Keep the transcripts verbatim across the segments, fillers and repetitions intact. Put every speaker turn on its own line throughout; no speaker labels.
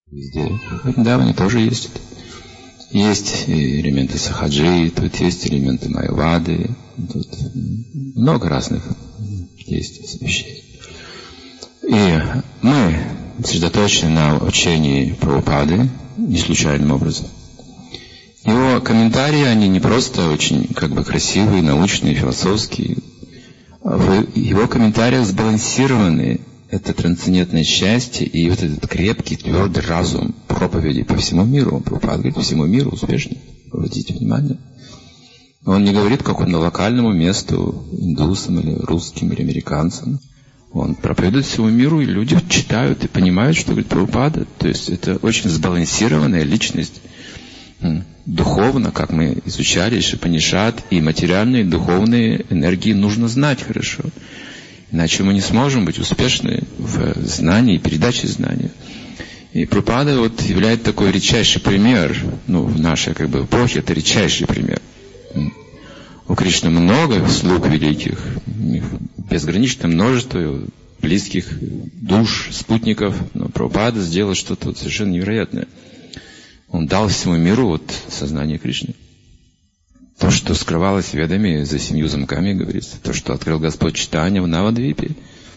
Везде. В Вриндаване тоже есть это. Есть элементы сахаджи, тут есть элементы майявады, тут много разных есть вещей. И мы сосредоточены на учении Прабхупады не случайным образом. Его комментарии, они не просто очень как бы красивые, научные, философские. В его комментариях сбалансированы это трансцендентное счастье и вот этот крепкий, твердый разум проповеди по всему миру. Прабхупада говорит, по всему миру успешно. Обратите внимание. Он не говорит какому-то локальному месту, индусам или русским или американцам. Он проповедует всему миру, и люди читают и понимают, что говорит Прабхупада. То есть это очень сбалансированная личность. Духовно, как мы изучали, Шипанишат, и материальные, и духовные энергии нужно знать хорошо. Иначе мы не сможем быть успешны в знании и передаче знания. И Прабхупада вот является такой редчайший пример, ну, в нашей как бы эпохе это редчайший пример. У Кришны много слуг великих, безграничное множество близких душ, спутников, но Прабхупада сделал что-то совершенно невероятное. Он дал всему миру вот сознание Кришны. То, что скрывалось ведами за семью замками, говорится. То, что открыл Господь Чайтанья в Навадвипе.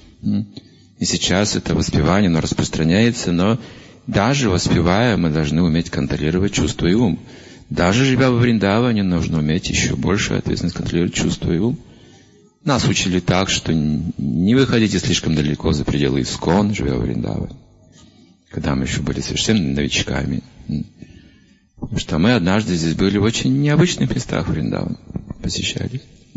И сейчас это воспевание, оно распространяется, но даже воспевая, мы должны уметь контролировать чувство и ум. Даже живя во Вриндаване, нужно уметь еще больше ответственность контролировать чувство и ум. Нас учили так, что не выходите слишком далеко за пределы Искон, живя во Вриндаване. Когда мы еще были совершенно новичками. Потому что мы однажды здесь были в очень необычных местах Вриндавана. Посещали.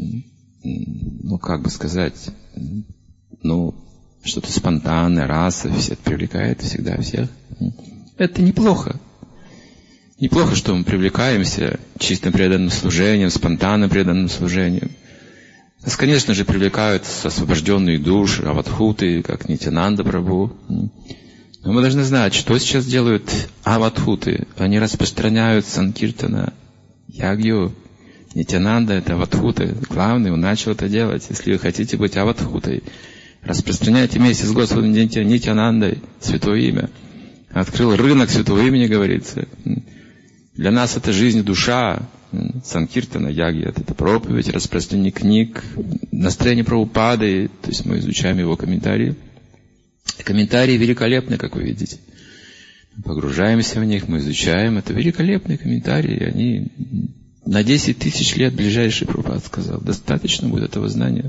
Ну, как бы сказать, ну, что-то спонтанное, раса, все это привлекает всегда всех. Это неплохо. Неплохо, что мы привлекаемся чистым преданным служением, спонтанным преданным служением. Нас, конечно же, привлекают освобожденные души, аватхуты, как Нитянанда Прабху. Но мы должны знать, что сейчас делают аватхуты. Они распространяют санкиртана, ягью. Нитянанда — это аватхуты. Главный, он начал это делать. Если вы хотите быть аватхутой, распространяйте вместе с Господом Нитянандой святое имя. Открыл рынок святого имени, говорится. Для нас это жизнь, душа. Санкиртана, ягья — это проповедь, распространение книг, настроение Прабхупады. То есть мы изучаем его комментарии. Комментарии великолепны, как вы видите. Мы погружаемся в них, мы изучаем. Это великолепные комментарии. Они на десять тысяч лет ближайший Прабхупад сказал. Достаточно будет этого знания.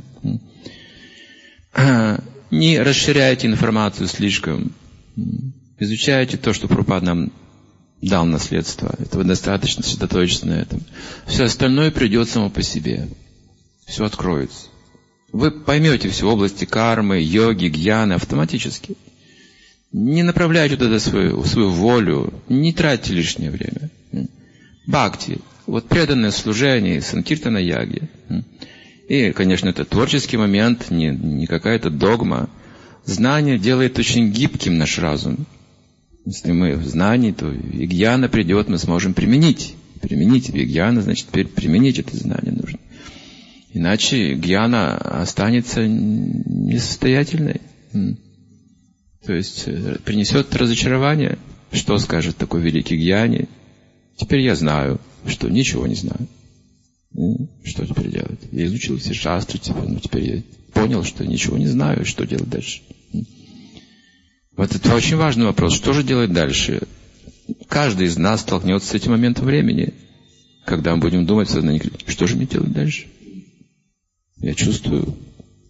Не расширяйте информацию слишком. Изучайте то, что Прабхупад нам дал наследство. Этого достаточно, сосредоточиться на этом. Все остальное придет само по себе. Все откроется. Вы поймете все в области кармы, йоги, гьяны автоматически. Не направляйте туда свою, свою волю, не тратьте лишнее время. Бхакти, вот преданное служение, санкиртана яги. И, конечно, это творческий момент, не, не какая-то догма. Знание делает очень гибким наш разум. Если мы в знании, то вигьяна придет, мы сможем применить. Применить вигьяна, значит, теперь применить это знание нужно. Иначе гьяна останется несостоятельной. То есть принесет разочарование. Что скажет такой великий гьяни? Теперь я знаю, что ничего не знаю. Что теперь делать? Я изучил все шастры, теперь, ну, теперь я понял, что ничего не знаю, что делать дальше. Вот это очень важный вопрос. Что же делать дальше? Каждый из нас столкнется с этим моментом времени, когда мы будем думать в сознании, что же мне делать дальше? Я чувствую,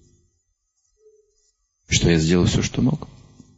что я сделал все, что мог.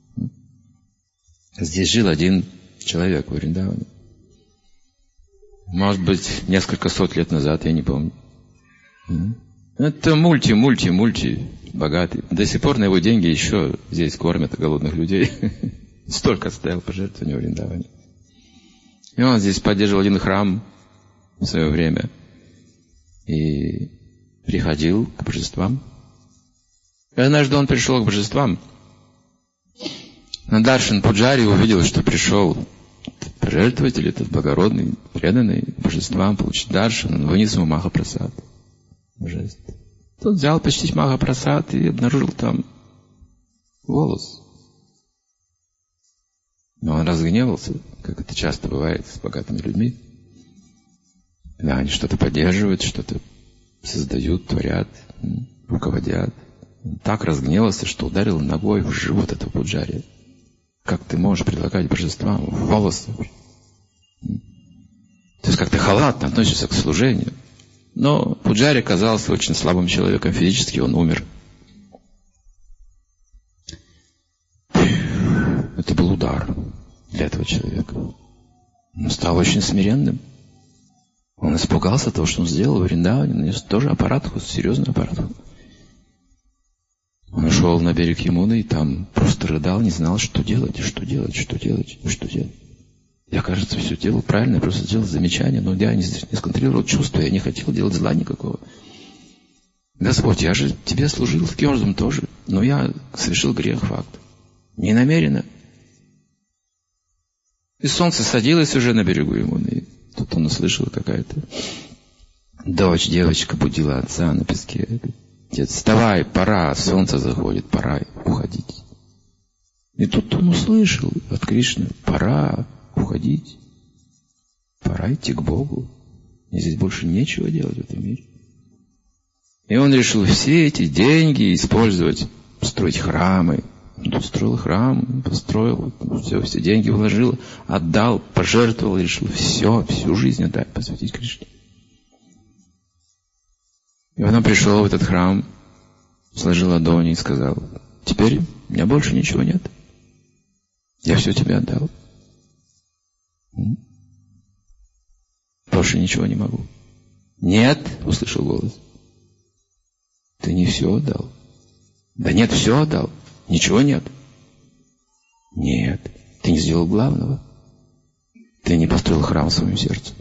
Здесь жил один человек в Вриндаване. Может быть, несколько сот лет назад, я не помню. Это мульти, мульти, мульти богатый. До сих пор на его деньги еще здесь кормят голодных людей. Столько стоял пожертвования в Вриндаване. И он здесь поддерживал один храм в свое время. И приходил к божествам. И однажды он пришел к божествам. Надаршан Пуджари увидел, что пришел пожертвователь, этот благородный, преданный божествам, получить даршан. Он вынес ему Махапрасад. Божеств. Тот взял почти Махапрасад и обнаружил там волос. Но он разгневался, как это часто бывает с богатыми людьми. Да, они что-то поддерживают, что-то создают, творят, руководят. Он так разгневался, что ударил ногой в живот этого пуджари. Как ты можешь предлагать божествам в волосы? То есть как-то халатно относишься к служению. Но пуджари оказался очень слабым человеком физически, он умер. Это был удар для этого человека. Он стал очень смиренным. Он испугался того, что он сделал в Вриндаване, нанес тоже аппаратку, серьезную аппаратку. Он ушел на берег Ямуны и там просто рыдал, не знал, что делать, что делать, что делать, что делать. Я, кажется, все делал правильно, я просто сделал замечание, но я не, не сконтролировал чувства, я не хотел делать зла никакого. Господь, я же тебе служил таким образом тоже, но я совершил грех, факт. Не намеренно. И солнце садилось уже на берегу Ямуны. И тут он услышал, какая-то дочь, девочка будила отца на песке. Говорит: дед, вставай, пора, солнце заходит, пора уходить. И тут он услышал от Кришны: пора уходить, пора идти к Богу. Мне здесь больше нечего делать в этом мире. И он решил все эти деньги использовать, строить храмы. Он тут строил храм, построил, все, все деньги вложил, отдал, пожертвовал, решил все, всю жизнь отдать, посвятить Кришне. И он пришел в этот храм, сложил ладони и сказал: теперь у меня больше ничего нет. Я все тебе отдал. Больше ничего не могу. Нет, услышал голос. Ты не все отдал. Да нет, все отдал. Ничего нет. Нет, ты не сделал главного. Ты не построил храм в своем сердце.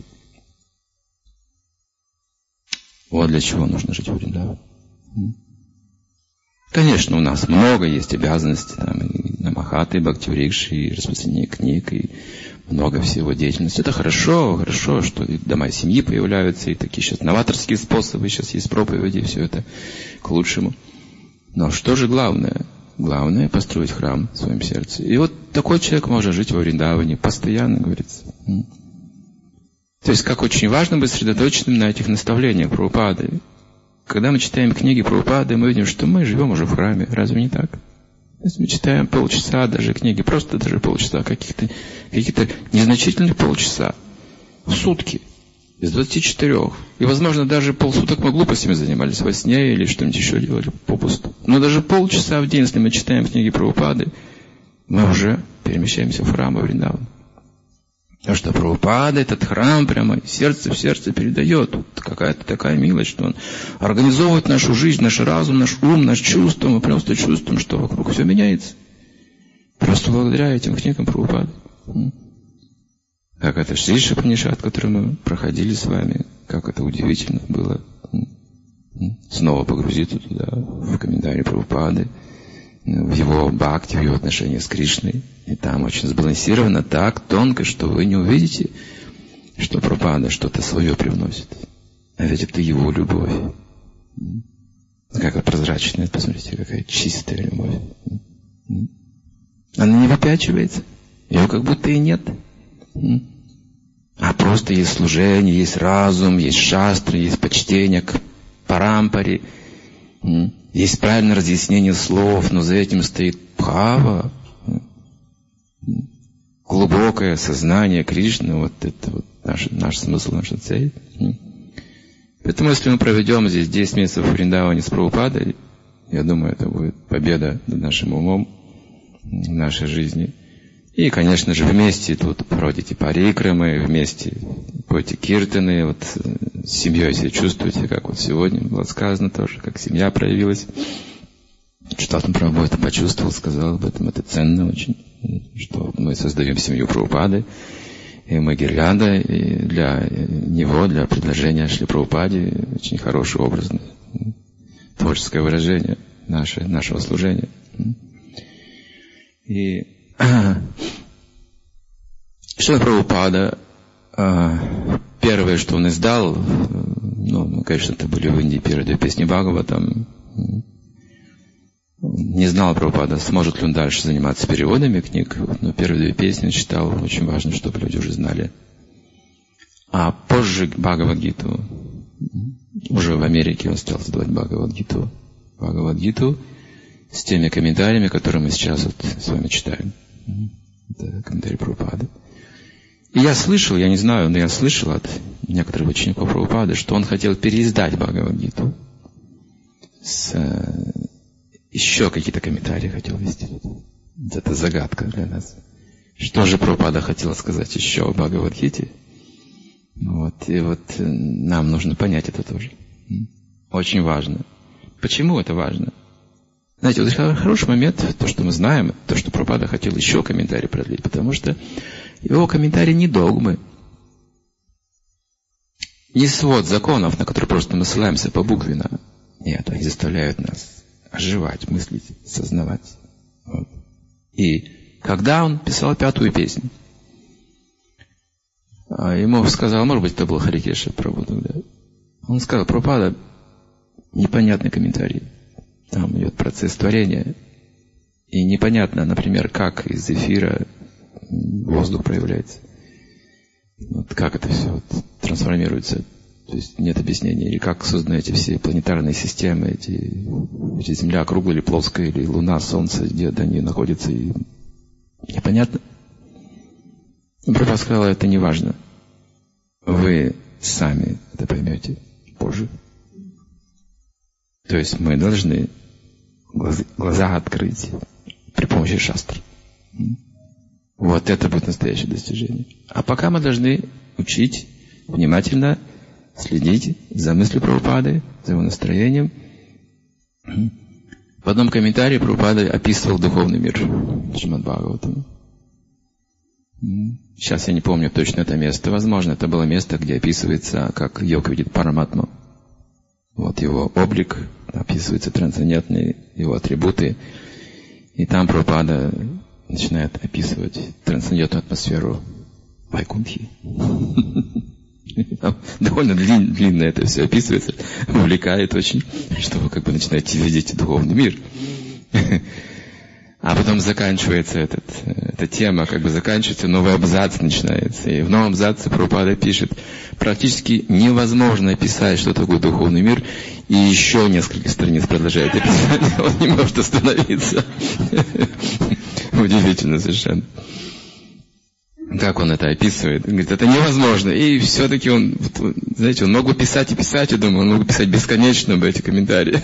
Вот для чего нужно жить в Вриндаване. Конечно, у нас много есть обязанностей, там, и намахаты, и бхакти-врикши, и распространение книг, и много всего деятельности. Это хорошо, хорошо, что и дома семьи появляются, и такие сейчас новаторские способы, сейчас есть проповеди, все это к лучшему. Но что же главное? Главное — построить храм в своем сердце. И вот такой человек может жить во Вриндаване постоянно, говорится. То есть, как очень важно быть сосредоточенным на этих наставлениях Прабхупады. Когда мы читаем книги Прабхупады, мы видим, что мы живем уже в храме. Разве не так? Если мы читаем полчаса даже книги, просто даже полчаса, каких-то, каких-то незначительных полчаса в сутки, из двадцати четырёх. И, возможно, даже полсуток мы глупостями занимались во сне или что-нибудь еще делали попусту. Но даже полчаса в день, если мы читаем книги Прабхупады, мы уже перемещаемся в храм во Вриндаван. Потому что Прабхупада этот храм прямо сердце в сердце передает. Тут какая-то такая милость, что он организовывает нашу жизнь, наш разум, наш ум, наше чувство. Мы просто чувствуем, что вокруг все меняется. Просто благодаря этим книгам Прабхупады. Как это Шри Шапанишат, который мы проходили с вами, как это удивительно было снова погрузиться туда, в комментарии Прабхупады, в его бхакти, в его отношения с Кришной. И там очень сбалансировано, так тонко, что вы не увидите, что Прабхупада что-то свое привносит. А ведь это его любовь. Какая прозрачная, посмотрите, какая чистая любовь. Она не выпячивается, ее как будто и нет. А просто есть служение, есть разум, есть шастры, есть почтение к парампаре, есть правильное разъяснение слов, но за этим стоит бхава, глубокое сознание Кришны, вот это вот наш, наш смысл, наша цель. Поэтому, если мы проведем здесь десять месяцев в Вриндаване с Прабхупадой, я думаю, это будет победа над нашим умом в нашей жизни. И, конечно же, вместе тут проводите парикрамы, вместе пойте киртаны, вот с семьей себя чувствуете, как вот сегодня было сказано тоже, как семья проявилась. Что там Прабху это почувствовал, сказал об этом, это ценно очень, что мы создаем семью Прабхупады, и мы гирлянда и для него, для предложения Шри Прабхупаде, очень хорошее образное, творческое выражение наше, нашего служения. И Шрила Прабхупада, первое, что он издал, ну, конечно, это были в Индии первые две песни Бхагаватам, не знал Прабхупада, сможет ли он дальше заниматься переводами книг. Но первые две песни он читал. Очень важно, чтобы люди уже знали. А позже Бхагавад-гиту, уже в Америке он стал создавать Бхагавад-гиту. Бхагавад-гиту с теми комментариями, которые мы сейчас вот с вами читаем. Это комментарий Прабхупады. И я слышал, я не знаю, но я слышал от некоторых учеников Прабхупады, что он хотел переиздать Бхагавад-гиту. С, э, еще какие-то комментарии хотел ввести. Это загадка для нас. Что же Прабхупада хотел сказать еще о Бхагавад-гите? Вот, и вот нам нужно понять это тоже. Очень важно. Почему это важно? Знаете, вот хороший момент, то, что мы знаем, то, что Прабхупада хотел еще комментарий продлить, потому что его комментарии не догмы, не свод законов, на которые просто мы ссылаемся по буквенно. Нет, они заставляют нас оживать, мыслить, сознавать. Вот. И когда он писал пятую песню, ему сказал, может быть, это был Харикеша Прабху тогда, он сказал: Прабхупада, непонятный комментарий. Там идет процесс творения. И непонятно, например, как из эфира воздух проявляется. Вот как это все вот трансформируется. То есть нет объяснения. Или как созданы эти все планетарные системы, эти, эти Земля круглая или плоская, или Луна, Солнце, где они находятся. И непонятно. Прабхупада сказал, это не важно. Вы сами это поймете позже. То есть мы должны глаза, глаза открыть при помощи шастр. Вот это будет настоящее достижение. А пока мы должны учить, внимательно следить за мыслью Прабхупады, за его настроением. В одном комментарии Прабхупада описывал духовный мир Шримад Бхагаватам. Сейчас я не помню точно это место. Возможно, это было место, где описывается, как йог видит Параматму. Вот его облик, описываются трансцендентные его атрибуты. И там Прабхупада начинает описывать трансцендентную атмосферу Вайкунтхи. Довольно длин, длинно это все описывается, увлекает очень, что вы как бы начинаете видеть духовный мир. А потом заканчивается этот, эта тема, как бы заканчивается, новый абзац начинается. И в новом абзаце Прабхупада пишет: практически невозможно описать, что такое духовный мир, и еще несколько страниц продолжает описание. Он не может остановиться. Удивительно совершенно. Как он это описывает? Он говорит, это невозможно. И все-таки он, знаете, он мог бы писать и писать, я думаю, он мог бы писать бесконечно бы эти комментарии.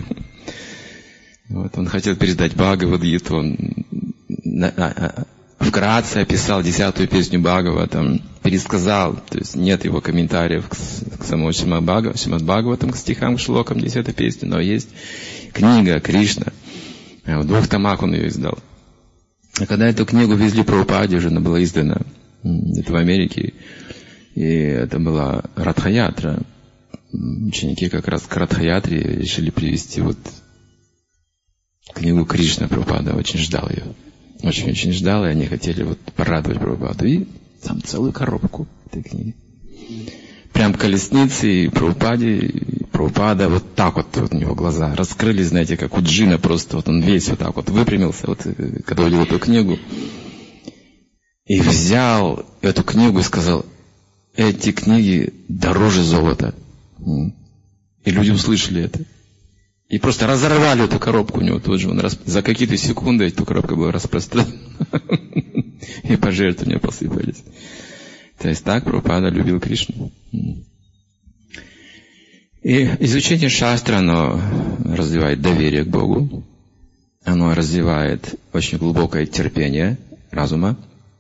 Вот, он хотел передать Бхагавад-гиту, он на, а, вкратце описал десятую песню Бхагаватам, пересказал, то есть нет его комментариев к, к самому Шримад Бхагаватам, к стихам, к шлокам десятой песни, но есть книга Кришна, в двух томах он ее издал. А когда эту книгу везли Прабхупаде, уже она была издана, это в Америке, и это была Радха-ятра, ученики как раз к Радха-ятре решили привезти вот книгу Кришна. Прабхупада очень ждал ее. Очень-очень ждал, и они хотели вот порадовать Прабхупаду. И там целую коробку этой книги. Прям колесницы и Прабхупаде, и Прабхупада вот так вот, вот у него глаза раскрылись, знаете, как у джина просто. Вот он весь вот так вот выпрямился, вот, когда увидел эту книгу. И взял эту книгу и сказал, эти книги дороже золота. И люди услышали это. И просто разорвали эту коробку у него тут же. Он расп... За какие-то секунды эта коробка была распространена. И пожертвования посыпались. То есть так Прабхупада любил Кришну. И изучение шастра, оно развивает доверие к Богу. Оно развивает очень глубокое терпение разума.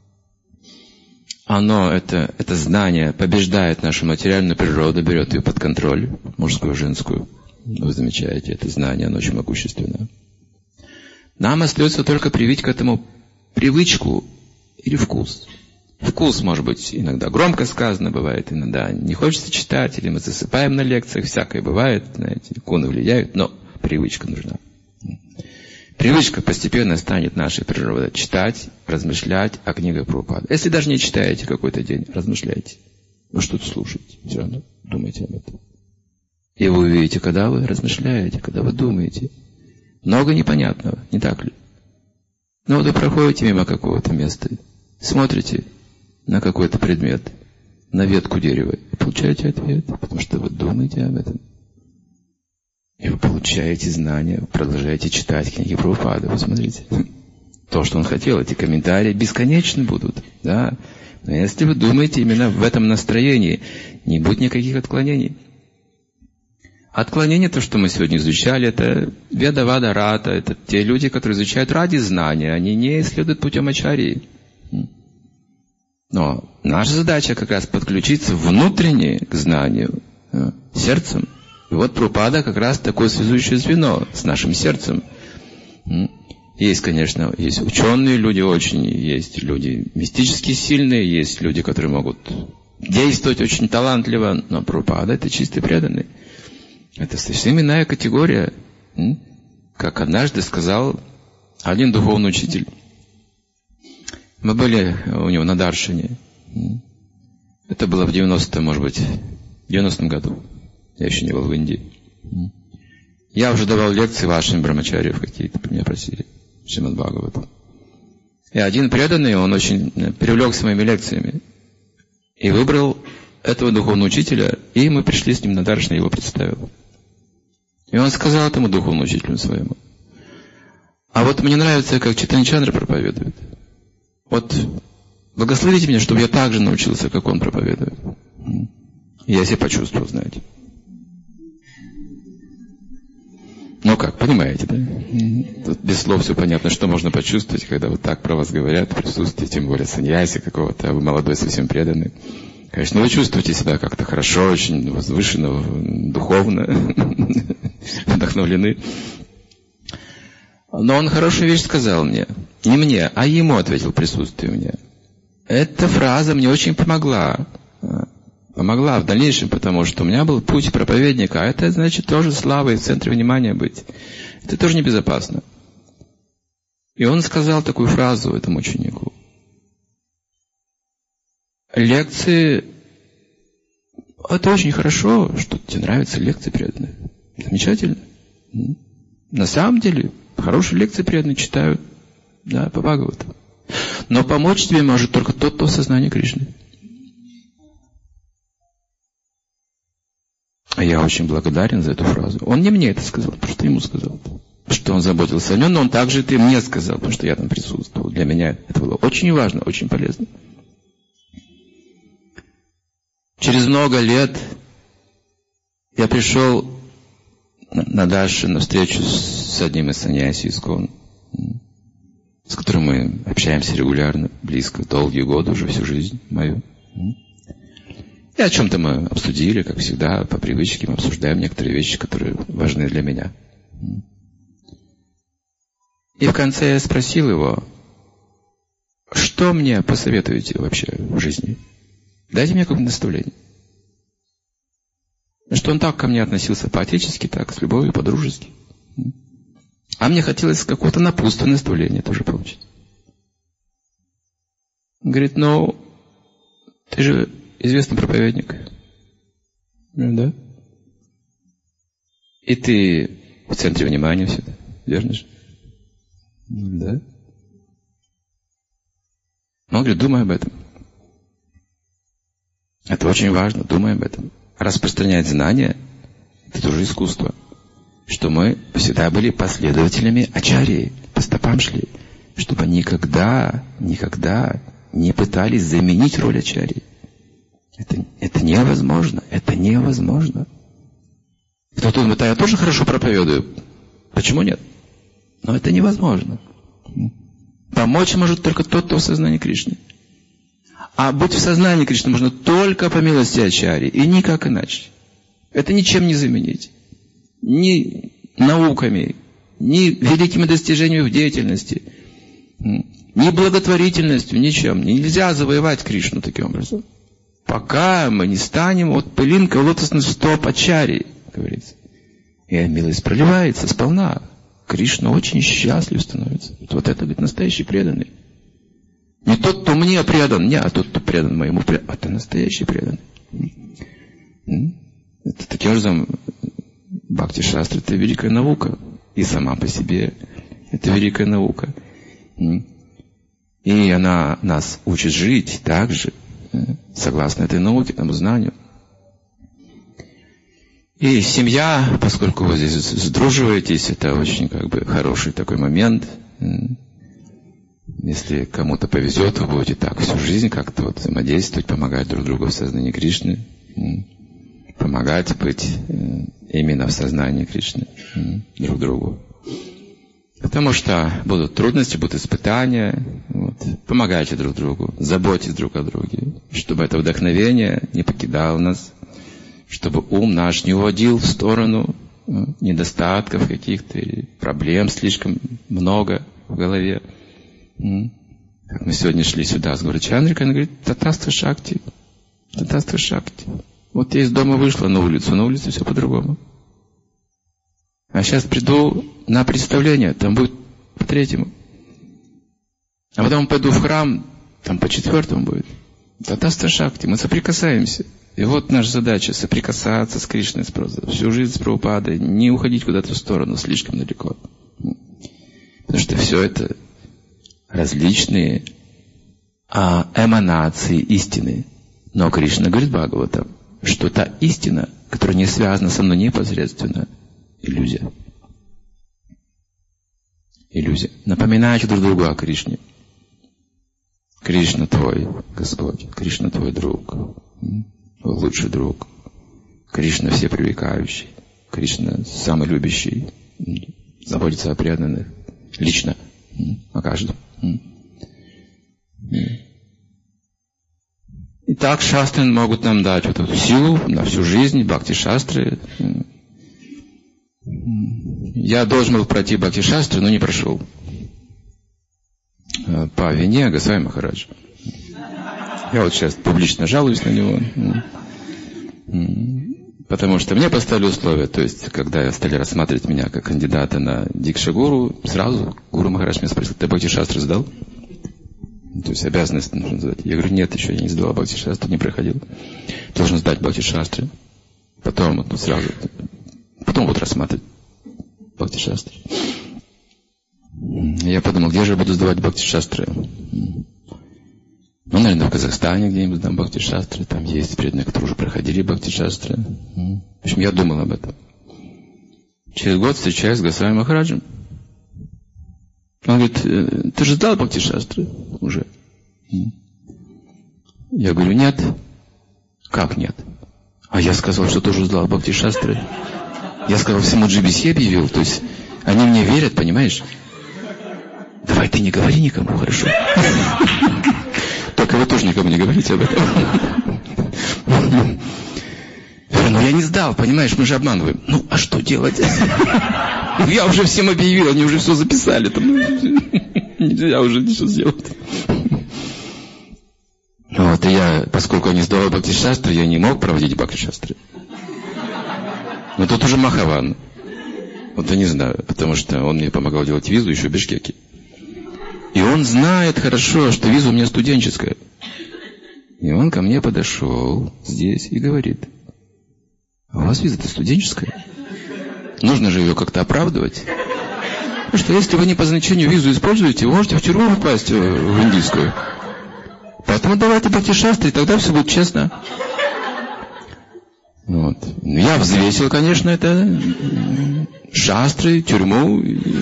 Оно, это, это знание, побеждает нашу материальную природу, берет ее под контроль, мужскую и женскую. Вы замечаете, это знание, оно очень могущественное. Нам остается только привить к этому привычку или вкус. Вкус, может быть, иногда громко сказано, бывает, иногда не хочется читать, или мы засыпаем на лекциях, всякое бывает, знаете, иконы влияют, но привычка нужна. Привычка постепенно станет нашей природой. Читать, размышлять о книгах Прабхупады. Если даже не читаете какой-то день, размышляйте. Вы что-то слушаете, все равно думайте об этом. И вы увидите, когда вы размышляете, когда вы думаете, Много непонятного, не так ли? Но вот вы проходите мимо какого-то места, смотрите на какой-то предмет, на ветку дерева, и получаете ответ, потому что вы думаете об этом. И вы получаете знания, продолжаете читать книги Прабхупады. Вы смотрите. То, что он хотел, эти комментарии бесконечны будут. Да? Но если вы думаете именно в этом настроении, не будет никаких отклонений. Отклонения, то, что мы сегодня изучали, это веда, вада, рата, это те люди, которые изучают ради знания, они не исследуют путем ачарьи. Но наша задача как раз подключиться внутренне к знанию, сердцем. И вот Прабхупада как раз такое связующее звено с нашим сердцем. Есть, конечно, есть ученые люди очень, есть люди мистически сильные, есть люди, которые могут действовать очень талантливо, но Прабхупада — это чистый преданный. Это совсем иная категория. Как однажды сказал один духовный учитель. Мы были у него на Даршине. Это было в девяностом, может быть, в девяностом году. Я еще не был в Индии. Я уже давал лекции вашим брамачарьям какие-то, меня просили. Шримад Бхагаватам. И один преданный, он очень привлекся моими лекциями. И выбрал этого духовного учителя, и мы пришли с ним на Даршин, я его представил. И он сказал этому духовному учителю своему: а вот мне нравится, как Чайтанья Чандра проповедует. Вот благословите меня, чтобы я так же научился, как он проповедует. И я себя почувствовал, знаете. Ну как, понимаете, да? Тут без слов все понятно, что можно почувствовать, когда вот так про вас говорят в присутствии, тем более саньяси какого-то, а вы молодой, совсем преданный. Конечно, вы чувствуете себя как-то хорошо, очень возвышенно, духовно, вдохновлены. Но он хорошую вещь сказал мне. Не мне, а ему ответил в присутствии меня. Эта фраза мне очень помогла. Помогла в дальнейшем, потому что у меня был путь проповедника, а это значит тоже слава и в центре внимания быть. Это тоже небезопасно. И он сказал такую фразу этому ученику. Лекции, это очень хорошо, что тебе нравятся лекции преданные. Замечательно. На самом деле, хорошие лекции преданные читают, да, по Бхагавату. Но помочь тебе может только тот, кто в сознании Кришны. Я очень благодарен за эту фразу. Он не мне это сказал, потому что ему сказал. Что он заботился о нем, но он также это и мне сказал, потому что я там присутствовал. Для меня это было очень важно, очень полезно. Через много лет я пришел на Даршин на встречу с одним из саньяси ИСККОН, с которым мы общаемся регулярно, близко, долгие годы, уже всю жизнь мою. И о чем-то мы обсудили, как всегда, по привычке мы обсуждаем некоторые вещи, которые важны для меня. И в конце я спросил его, что мне посоветуете вообще в жизни? Дайте мне какое-то наставление. Что он так ко мне относился по-отечески, так, с любовью, по-дружески. А мне хотелось какое-то напутственное наставление тоже получить. Он говорит, ну, ты же известный проповедник. Да? И ты в центре внимания всегда, верно же? Да. Он говорит, думай об этом. Это очень важно, думай об этом. Распространять знания — это тоже искусство. Что мы всегда были последователями ачарьи, по стопам шли. Чтобы никогда, никогда не пытались заменить роль ачарьи. Это, это невозможно. Это невозможно. Кто-то думает, а я тоже хорошо проповедую. Почему нет? Но это невозможно. Помочь может только тот, кто в сознании Кришны. А быть в сознании Кришны можно только по милости ачарьи, и никак иначе. Это ничем не заменить. Ни науками, ни великими достижениями в деятельности, ни благотворительностью, ничем. Нельзя завоевать Кришну таким образом. Пока мы не станем вот пылинкой лотосных стоп ачарьи, говорится. И милость проливается сполна. Кришна очень счастлив становится. Вот это, говорит, настоящий преданный. Не тот, кто мне предан, не, а тот, кто предан моему преданному. Это настоящий преданный. Это таким образом Бхакти-шастра — это великая наука. и сама по себе. Это великая наука. И она нас учит жить так же, согласно этой науке, этому знанию. И семья, поскольку вы здесь сдруживаетесь, это очень как бы хороший такой момент. Если кому-то повезет, вы будете так всю жизнь как-то вот взаимодействовать, помогать друг другу в сознании Кришны, помогать быть именно в сознании Кришны друг другу. Потому что будут трудности, будут испытания. Вот. Помогайте друг другу, заботьтесь друг о друге, чтобы это вдохновение не покидало нас, чтобы ум наш не уводил в сторону недостатков каких-то или проблем слишком много в голове. Как мы сегодня шли сюда с горы Чандрика, она говорит: Татаства Шакти, Татаства Шакти. Вот я из дома вышла на улицу, на улице все по-другому. А сейчас приду на представление, там будет по третьему. А потом пойду в храм, там по четвертому будет. Татаства Шакти, мы соприкасаемся. И вот наша задача — соприкасаться с Кришной, с просто всю жизнь с Прабхупадой, не уходить куда-то в сторону, слишком далеко. Потому что все это различные а, эманации истины. Но Кришна говорит Бхагаватам, что та истина, которая не связана со мной непосредственно, иллюзия. Иллюзия. Напоминайте друг другу о Кришне. Кришна твой Господь, Кришна твой друг, лучший друг. Кришна всепривлекающий, Кришна самый любящий, заботится о преданных, лично, о каждом. И так шастры могут нам дать вот эту силу на всю жизнь, бхакти-шастры. Я должен был пройти бхакти-шастры, но не прошел. По вине Госвами Махараджа. Я вот сейчас публично жалуюсь на него. Потому что мне поставили условия. То есть, когда стали рассматривать меня как кандидата на Дикша-гуру, сразу Гуру Махарадж меня спросил: ты бхакти-шастры сдал? То есть обязанность нужно сдать. Я говорю: нет, еще я не сдавал бхакти-шастры, не проходил. Должен сдать бхакти-шастры. Потом вот, ну, сразу. Потом вот рассматривать бхакти-шастры. Я подумал, где же я буду сдавать бхакти-шастры? Ну, наверное, в Казахстане где-нибудь сдам бхакти-шастры. Там есть преданные, которые уже проходили бхакти-шастры. В общем, я думал об этом. Через год встречаюсь с Госвами Махараджем. Он говорит: ты же сдал бхакти-шастры уже? Я говорю: нет. Как нет? А я сказал, что тоже сдал бхакти-шастры. Я сказал, всему джи би си объявил. То есть они мне верят, понимаешь? Давай ты не говори никому, хорошо? Только вы тоже никому не говорите об этом. Ну я не сдал, понимаешь, мы же обманываем. Ну, а что делать? Я уже всем объявил, они уже все записали. Нельзя уже ничего сделать. Вот, и я, поскольку я не сдавал бхакти-шастры, я не мог проводить бхакти-шастры. Но тут уже Махаван. Вот я не знаю, потому что он мне помогал делать визу еще в Бишкеке. И он знает хорошо, что виза у меня студенческая. И он ко мне подошел здесь и говорит: а у вас виза-то студенческая? Нужно же ее как-то оправдывать. Потому что если вы не по назначению визу используете, вы можете в тюрьму попасть, в индийскую. Поэтому давайте бхакти-шастры, и тогда все будет честно. Вот. Я взвесил, конечно, это шастры, тюрьму.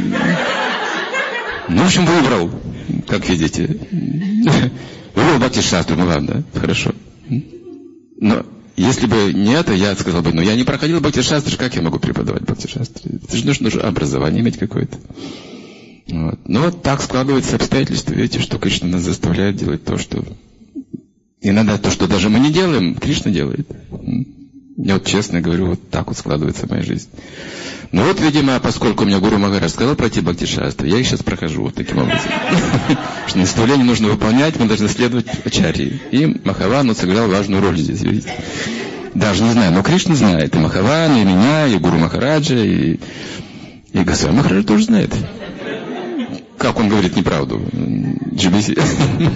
Ну, в общем, выбрал, как видите. Выбрал бхакти-шастру, ну ладно, хорошо. Но если бы не это, я сказал бы: ну я не проходил бхакти-шастры, как я могу преподавать бхакти-шастры? Это же нужно, нужно образование иметь какое-то. Вот. Но вот так складываются обстоятельства. Видите, что Кришна нас заставляет делать то, что... Иногда то, что даже мы не делаем, Кришна делает. Я вот честно говорю, вот так вот складывается моя жизнь. Ну вот, видимо, поскольку у меня Гуру Махарадж сказал пройти бхакти-шастры, я их сейчас прохожу вот таким образом. Что наставление нужно выполнять, мы должны следовать ачарьи. И Махаван сыграл важную роль здесь, видите. Даже не знаю, но Кришна знает. И Махаван, и меня, и Гуру Махараджа, и, и Госвами Махарадж тоже знает. Как он говорит неправду? джи би си.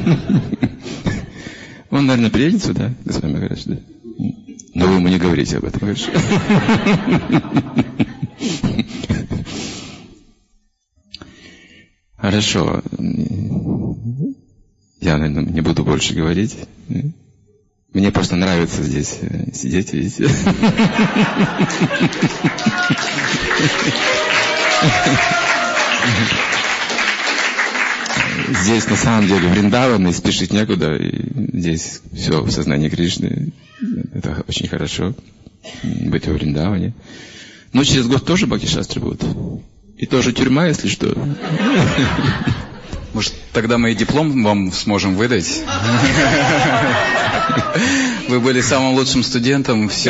Он, наверное, приедет сюда, Госвами Махарадж, да? Но вы ему не говорите об этом, конечно. Хорошо. Я, наверное, не буду больше говорить. Мне просто нравится здесь сидеть, видите. Здесь на самом деле Вриндаван, и спешить некуда. И здесь все в сознании Кришны. Это очень хорошо быть во Вриндаване. Но через год тоже бхакти-шастры будут. И тоже тюрьма, если что.
Может, тогда мы и диплом вам сможем выдать? Вы были самым лучшим студентом, все.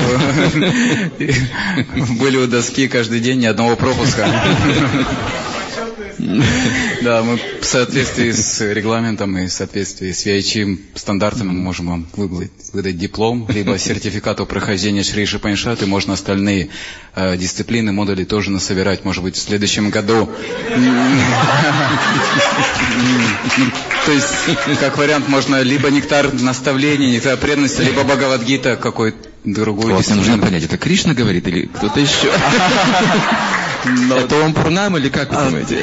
Были у доски каждый день, ни одного пропуска. Да, мы в соответствии с регламентом и в соответствии с ви ай чи стандартами можем вам выдать, выдать диплом, либо сертификат о прохождении Шри Ишупанишад, и можно остальные э, дисциплины, модули тоже насобирать, может быть, в следующем году. То есть, как вариант, можно либо нектар наставлений, нектар преданности, либо Бхагавад-гита какой-то другой.
Вот, нам нужно понять, это Кришна говорит или кто-то еще? Но... Это он Пурнам или как вы думаете?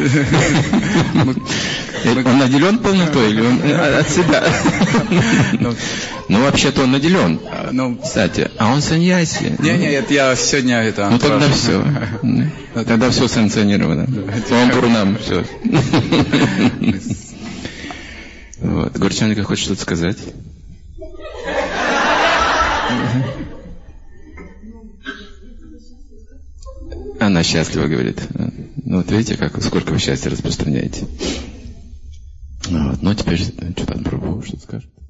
Он наделен полнотой или он от себя? Ну, вообще-то он наделен. Кстати, а он саньяси.
Не, не, это я сегодня это...
Ну, тогда все. Тогда все санкционировано. Он Пурнам, все. Вот. Горчаника хочет что-то сказать? Она счастлива, говорит. Ну вот видите, как, сколько вы счастья распространяете. Вот. Ну теперь что там Прабху что скажет?